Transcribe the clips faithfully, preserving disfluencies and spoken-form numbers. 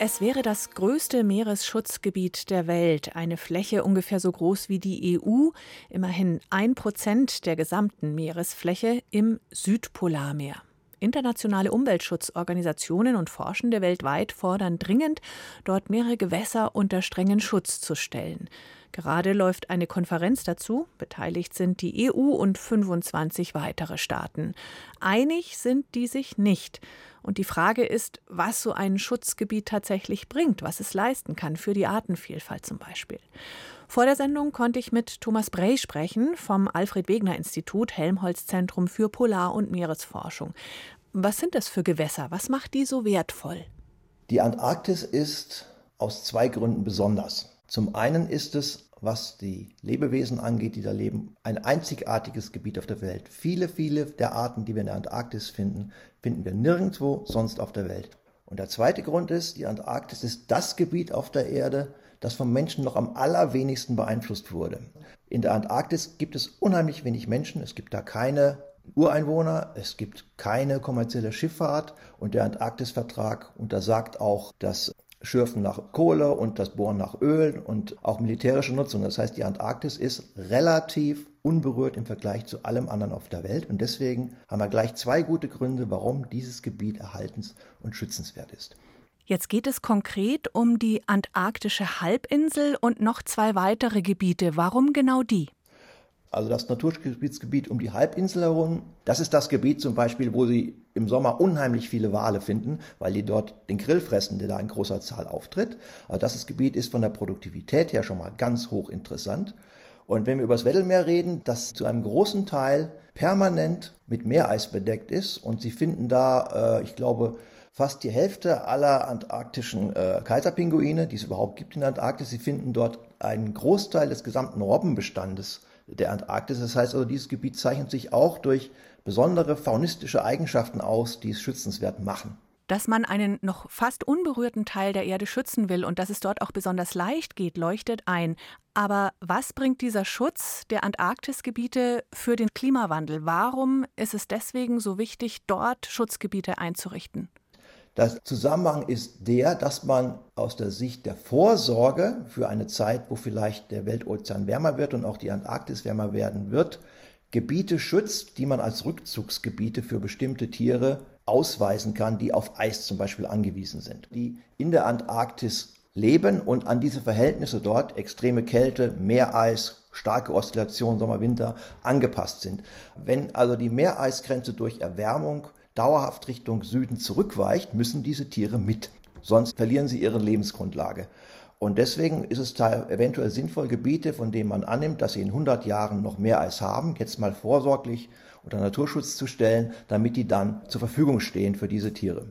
Es wäre das größte Meeresschutzgebiet der Welt, eine Fläche ungefähr so groß wie die E U, immerhin ein Prozent der gesamten Meeresfläche im Südpolarmeer. Internationale Umweltschutzorganisationen und Forschende weltweit fordern dringend, dort mehrere Gewässer unter strengen Schutz zu stellen. Gerade läuft eine Konferenz dazu. Beteiligt sind die E U und fünfundzwanzig weitere Staaten. Einig sind die sich nicht. Und die Frage ist, was so ein Schutzgebiet tatsächlich bringt, was es leisten kann, für die Artenvielfalt zum Beispiel. Vor der Sendung konnte ich mit Thomas Brey sprechen vom Alfred-Wegener-Institut Helmholtz-Zentrum für Polar- und Meeresforschung. Was sind das für Gewässer? Was macht die so wertvoll? Die Antarktis ist aus zwei Gründen besonders. Zum einen ist es, was die Lebewesen angeht, die da leben, ein einzigartiges Gebiet auf der Welt. Viele, viele der Arten, die wir in der Antarktis finden, finden wir nirgendwo sonst auf der Welt. Und der zweite Grund ist, die Antarktis ist das Gebiet auf der Erde, das vom Menschen noch am allerwenigsten beeinflusst wurde. In der Antarktis gibt es unheimlich wenig Menschen, es gibt da keine Ureinwohner, es gibt keine kommerzielle Schifffahrt und der Antarktisvertrag untersagt auch das Schürfen nach Kohle und das Bohren nach Öl und auch militärische Nutzung. Das heißt, die Antarktis ist relativ unberührt im Vergleich zu allem anderen auf der Welt. Und deswegen haben wir gleich zwei gute Gründe, warum dieses Gebiet erhaltens- und schützenswert ist. Jetzt geht es konkret um die antarktische Halbinsel und noch zwei weitere Gebiete. Warum genau die? Also das Naturschutzgebiet um die Halbinsel herum, das ist das Gebiet zum Beispiel, wo Sie im Sommer unheimlich viele Wale finden, weil die dort den Krill fressen, der da in großer Zahl auftritt. Also das Gebiet ist von der Produktivität her schon mal ganz hoch interessant. Und wenn wir über das Weddellmeer reden, das zu einem großen Teil permanent mit Meereis bedeckt ist und Sie finden da, äh, ich glaube, fast die Hälfte aller antarktischen äh, Kaiserpinguine, die es überhaupt gibt in der Antarktis. Sie finden dort einen Großteil des gesamten Robbenbestandes der Antarktis. Das heißt also, dieses Gebiet zeichnet sich auch durch besondere faunistische Eigenschaften aus, die es schützenswert machen. Dass man einen noch fast unberührten Teil der Erde schützen will und dass es dort auch besonders leicht geht, leuchtet ein. Aber was bringt dieser Schutz der Antarktisgebiete für den Klimawandel? Warum ist es deswegen so wichtig, dort Schutzgebiete einzurichten? Der Zusammenhang ist der, dass man aus der Sicht der Vorsorge für eine Zeit, wo vielleicht der Weltozean wärmer wird und auch die Antarktis wärmer werden wird, Gebiete schützt, die man als Rückzugsgebiete für bestimmte Tiere ausweisen kann, die auf Eis zum Beispiel angewiesen sind, die in der Antarktis leben und an diese Verhältnisse dort, extreme Kälte, Meereis, starke Oszillation, Sommer, Winter, angepasst sind. Wenn also die Meereisgrenze durch Erwärmung dauerhaft Richtung Süden zurückweicht, müssen diese Tiere mit. Sonst verlieren sie ihre Lebensgrundlage. Und deswegen ist es eventuell sinnvoll, Gebiete, von denen man annimmt, dass sie in hundert Jahren noch Meereis haben, jetzt mal vorsorglich unter Naturschutz zu stellen, damit die dann zur Verfügung stehen für diese Tiere.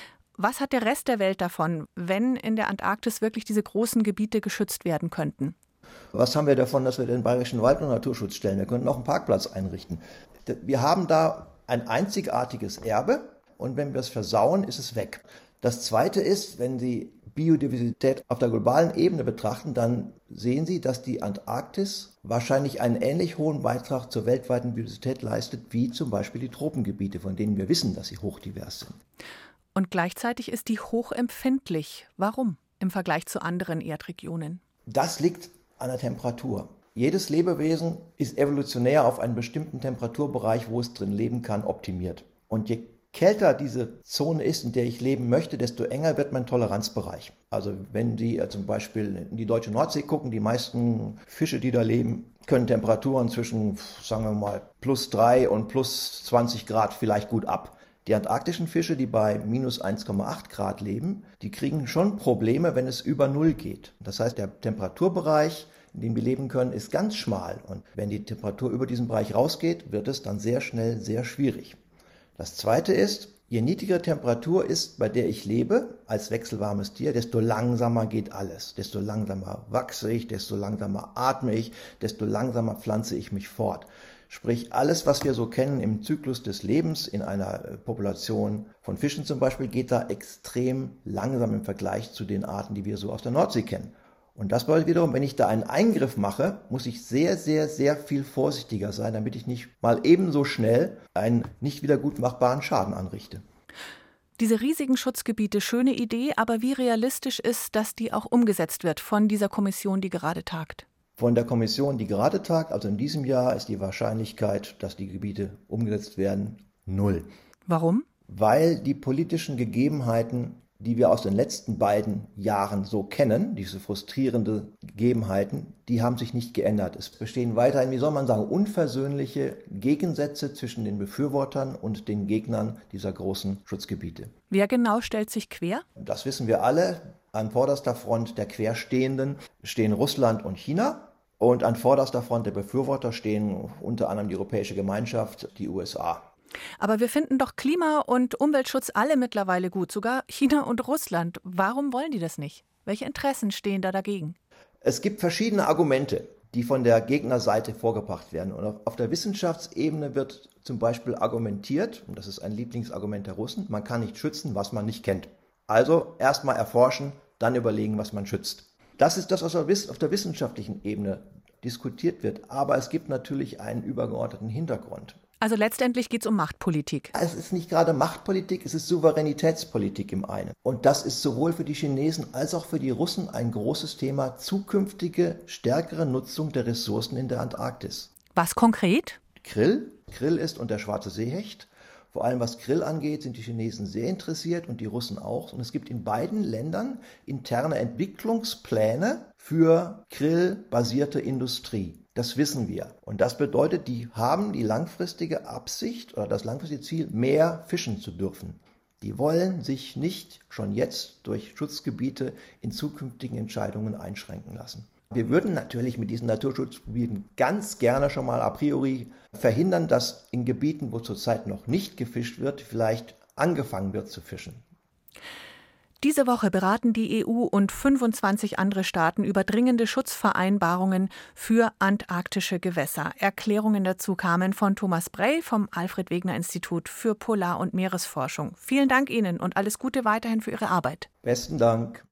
Was hat der Rest der Welt davon, wenn in der Antarktis wirklich diese großen Gebiete geschützt werden könnten? Was haben wir davon, dass wir den Bayerischen Wald unter Naturschutz stellen? Wir könnten auch einen Parkplatz einrichten. Wir haben da ein einzigartiges Erbe und wenn wir es versauen, ist es weg. Das Zweite ist, wenn Sie Biodiversität auf der globalen Ebene betrachten, dann sehen Sie, dass die Antarktis wahrscheinlich einen ähnlich hohen Beitrag zur weltweiten Biodiversität leistet, wie zum Beispiel die Tropengebiete, von denen wir wissen, dass sie hochdivers sind. Und gleichzeitig ist die hochempfindlich. Warum im Vergleich zu anderen Erdregionen? Das liegt an der Temperatur. Jedes Lebewesen ist evolutionär auf einen bestimmten Temperaturbereich, wo es drin leben kann, optimiert. Und je kälter diese Zone ist, in der ich leben möchte, desto enger wird mein Toleranzbereich. Also wenn Sie zum Beispiel in die deutsche Nordsee gucken, die meisten Fische, die da leben, können Temperaturen zwischen, sagen wir mal, plus drei und plus zwanzig Grad vielleicht gut ab. Die antarktischen Fische, die bei minus eins Komma acht Grad leben, die kriegen schon Probleme, wenn es über Null geht. Das heißt, der Temperaturbereich, in dem wir leben können, ist ganz schmal. Und wenn die Temperatur über diesen Bereich rausgeht, wird es dann sehr schnell sehr schwierig. Das Zweite ist, je niedrigere Temperatur ist, bei der ich lebe, als wechselwarmes Tier, desto langsamer geht alles. Desto langsamer wachse ich, desto langsamer atme ich, desto langsamer pflanze ich mich fort. Sprich, alles, was wir so kennen im Zyklus des Lebens in einer Population von Fischen zum Beispiel, geht da extrem langsam im Vergleich zu den Arten, die wir so aus der Nordsee kennen. Und das bedeutet wiederum, wenn ich da einen Eingriff mache, muss ich sehr, sehr, sehr viel vorsichtiger sein, damit ich nicht mal ebenso schnell einen nicht wieder gut machbaren Schaden anrichte. Diese riesigen Schutzgebiete, schöne Idee, aber wie realistisch ist, dass die auch umgesetzt wird von dieser Kommission, die gerade tagt? Von der Kommission, die gerade tagt, also in diesem Jahr, ist die Wahrscheinlichkeit, dass die Gebiete umgesetzt werden, null. Warum? Weil die politischen Gegebenheiten, die wir aus den letzten beiden Jahren so kennen, diese frustrierenden Gegebenheiten, die haben sich nicht geändert. Es bestehen weiterhin, wie soll man sagen, unversöhnliche Gegensätze zwischen den Befürwortern und den Gegnern dieser großen Schutzgebiete. Wer genau stellt sich quer? Das wissen wir alle. An vorderster Front der Querstehenden stehen Russland und China. Und an vorderster Front der Befürworter stehen unter anderem die Europäische Gemeinschaft, die U S A. Aber wir finden doch Klima- und Umweltschutz alle mittlerweile gut, sogar China und Russland. Warum wollen die das nicht? Welche Interessen stehen da dagegen? Es gibt verschiedene Argumente, die von der Gegnerseite vorgebracht werden. Und auf der Wissenschaftsebene wird zum Beispiel argumentiert, und das ist ein Lieblingsargument der Russen, man kann nicht schützen, was man nicht kennt. Also erstmal erforschen, dann überlegen, was man schützt. Das ist das, was auf der wissenschaftlichen Ebene diskutiert wird. Aber es gibt natürlich einen übergeordneten Hintergrund. Also letztendlich geht es um Machtpolitik. Es ist nicht gerade Machtpolitik, es ist Souveränitätspolitik im einen. Und das ist sowohl für die Chinesen als auch für die Russen ein großes Thema, zukünftige, stärkere Nutzung der Ressourcen in der Antarktis. Was konkret? Krill. Krill ist und der schwarze Seehecht. Vor allem was Krill angeht, sind die Chinesen sehr interessiert und die Russen auch. Und es gibt in beiden Ländern interne Entwicklungspläne für Krill-basierte Industrie. Das wissen wir. Und das bedeutet, die haben die langfristige Absicht oder das langfristige Ziel, mehr fischen zu dürfen. Die wollen sich nicht schon jetzt durch Schutzgebiete in zukünftigen Entscheidungen einschränken lassen. Wir würden natürlich mit diesen Naturschutzgebieten ganz gerne schon mal a priori verhindern, dass in Gebieten, wo zurzeit noch nicht gefischt wird, vielleicht angefangen wird zu fischen. Diese Woche beraten die E U und fünfundzwanzig andere Staaten über dringende Schutzvereinbarungen für antarktische Gewässer. Erklärungen dazu kamen von Thomas Brey vom Alfred-Wegener-Institut für Polar- und Meeresforschung. Vielen Dank Ihnen und alles Gute weiterhin für Ihre Arbeit. Besten Dank.